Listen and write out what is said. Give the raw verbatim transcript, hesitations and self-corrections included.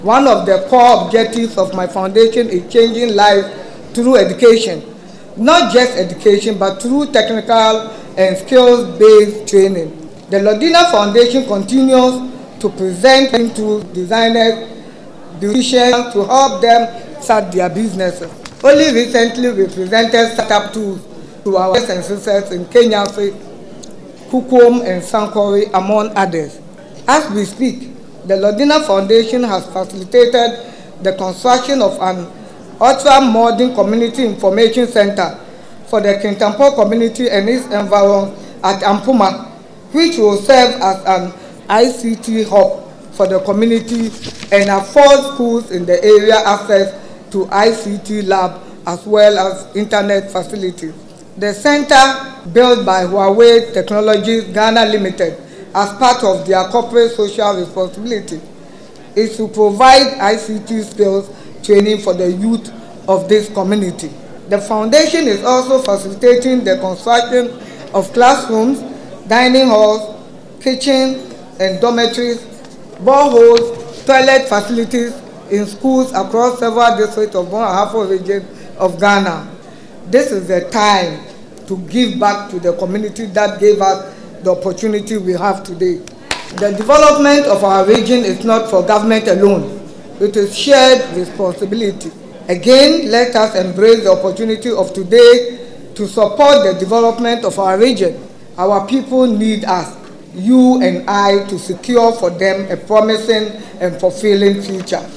One of the core objectives of my foundation is changing lives through education. Not just education, but through technical and skills-based training. The Lodina Foundation continues to present tools, designers, musicians to help them start their businesses. Only recently we presented startup tools to our brothers and sisters in Kenya, Kukom and Sankore, among others. As we speak, the Lodina Foundation has facilitated the construction of an ultra-modern community information center for the Kintampo community and its environs at Ampuma, which will serve as an I C T hub for the community and afford schools in the area access to I C T lab as well as internet facilities. The center, built by Huawei Technologies Ghana Limited as part of their corporate social responsibility, is to provide I C T skills training for the youth of this community. The foundation is also facilitating the construction of classrooms, dining halls, kitchens and dormitories, boreholes, toilet facilities in schools across several districts of Bon Ahafo region of Ghana. This is the time to give back to the community that gave us the opportunity we have today. The development of our region is not for government alone. It is shared responsibility. Again, let us embrace the opportunity of today to support the development of our region. Our people need us, you and I, to secure for them a promising and fulfilling future.